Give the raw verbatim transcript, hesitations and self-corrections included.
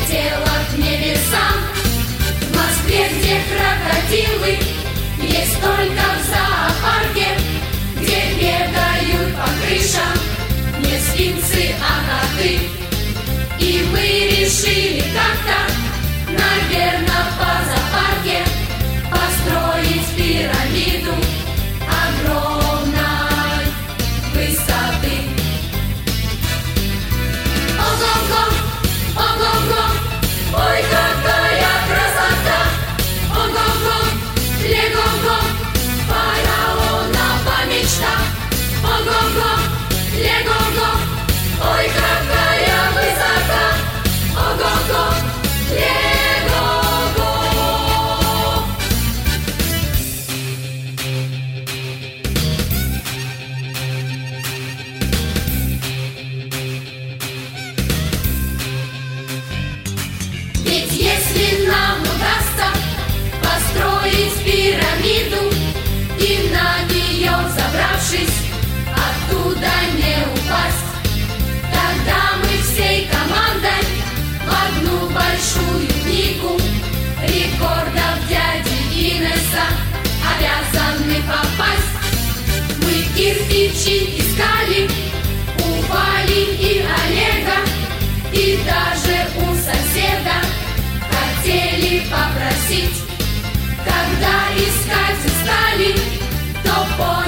взлетела к небесам. В Москве, где крокодилы, есть только в зоопарке, где бегают по крышам не сфинксы, а коты. И мы решили как-то, наверное, в зоопарке построить пирамиду огромной высоты. Ого-го, ого-го, ой, какая красота! Ого-го, лего-го, фараона помечта. Ого-го, лего-го, ой, какая высота! Ого-го, лего-го. Ведь если нам удастся построить пирамиду и на нее забравшись, оттуда не упасть, тогда мы всей командой в одну большую книгу рекордов дяди Гиннесса обязаны попасть. Мы кирпичи искали у Вали и Олега, и даже у соседа хотели попросить. Когда искать устали, то поняли,